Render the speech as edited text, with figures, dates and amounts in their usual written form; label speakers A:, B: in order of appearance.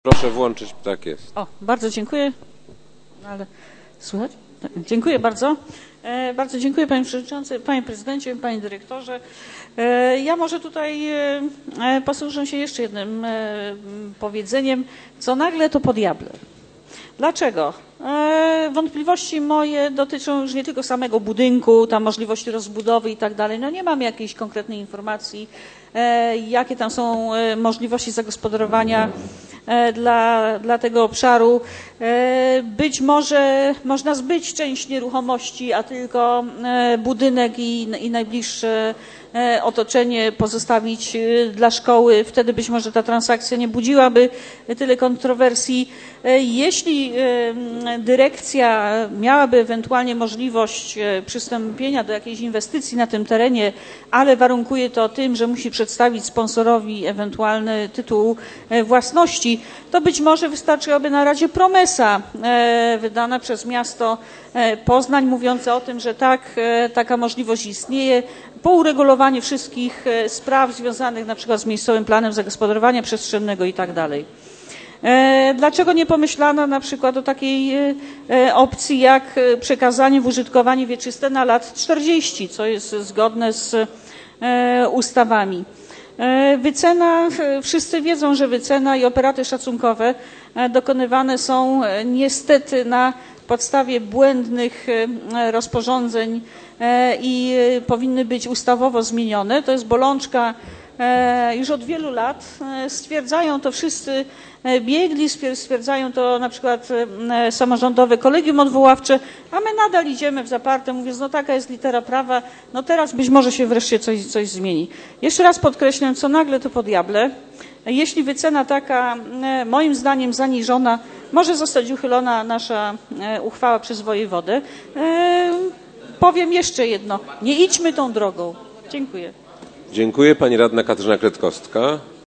A: Proszę włączyć, tak jest.
B: O, bardzo dziękuję. Ale słychać? Dziękuję bardzo. Bardzo dziękuję panie przewodniczący, panie prezydencie, panie dyrektorze. Ja może tutaj posłużę się jeszcze jednym powiedzeniem, co nagle to po diable. Dlaczego? Wątpliwości moje dotyczą już nie tylko samego budynku, tam możliwości rozbudowy i tak dalej. No nie mam jakiejś konkretnej informacji, jakie tam są możliwości zagospodarowania dla tego obszaru. Być może można zbyć część nieruchomości, a tylko budynek i najbliższe otoczenie pozostawić dla szkoły. Wtedy być może ta transakcja nie budziłaby tyle kontrowersji. Jeśli dyrekcja miałaby ewentualnie możliwość przystąpienia do jakiejś inwestycji na tym terenie, ale warunkuje to tym, że musi przedstawić sponsorowi ewentualny tytuł własności, to być może wystarczyłaby na razie promesa wydana przez miasto Poznań, mówiąca o tym, że tak, taka możliwość istnieje, po uregulowaniu wszystkich spraw związanych na przykład z miejscowym planem zagospodarowania przestrzennego i tak dalej. Dlaczego nie pomyślano na przykład o takiej opcji jak przekazanie w użytkowanie wieczyste na lat 40, co jest zgodne z ustawami. Wycena, wszyscy wiedzą, że wycena i operaty szacunkowe dokonywane są niestety na podstawie błędnych rozporządzeń i powinny być ustawowo zmienione. To jest bolączka już od wielu lat. Stwierdzają to wszyscy biegli, stwierdzają to na przykład samorządowe kolegium odwoławcze, a my nadal idziemy w zaparte, mówiąc, no taka jest litera prawa, no teraz być może się wreszcie coś zmieni. Jeszcze raz podkreślę, co nagle to po diable. Jeśli wycena taka, moim zdaniem zaniżona, może zostać uchylona nasza uchwała przez wojewodę. Powiem jeszcze jedno, nie idźmy tą drogą. Dziękuję.
A: Dziękuję. Pani radna Katarzyna Kretkowska.